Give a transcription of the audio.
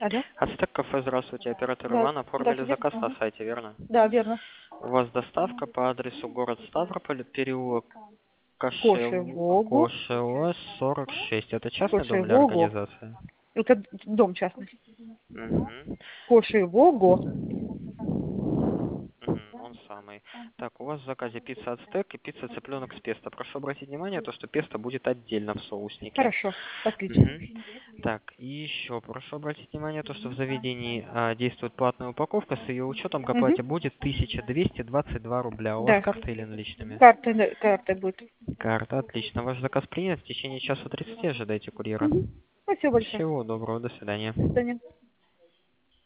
Алло? Ацтек кафе, здравствуйте, оператор Да, Иван. Оформили здравствуйте. заказ на сайте, верно? Да, верно. У вас доставка по адресу город Ставрополь, переулок Кошевогу. Кошево, 46. Это частный дом или Кошевогу. организация? Это дом частный. Угу. Кошевогу. Он самый. Так, у вас в заказе пицца ацтек и пицца цыпленок с песто. Прошу обратить внимание, то, что песто будет отдельно в соуснике. Хорошо. Отлично. Мгм. Так, и еще прошу обратить внимание, то, что в заведении действует платная упаковка, с ее учетом к Угу. оплате будет 1222 рубля. У вас Да. карта или наличными? Карта будет. Карта, отлично. Ваш заказ принят. В течение часа 30 ожидайте курьера. Угу. Спасибо большое. Всего доброго, до свидания. До свидания.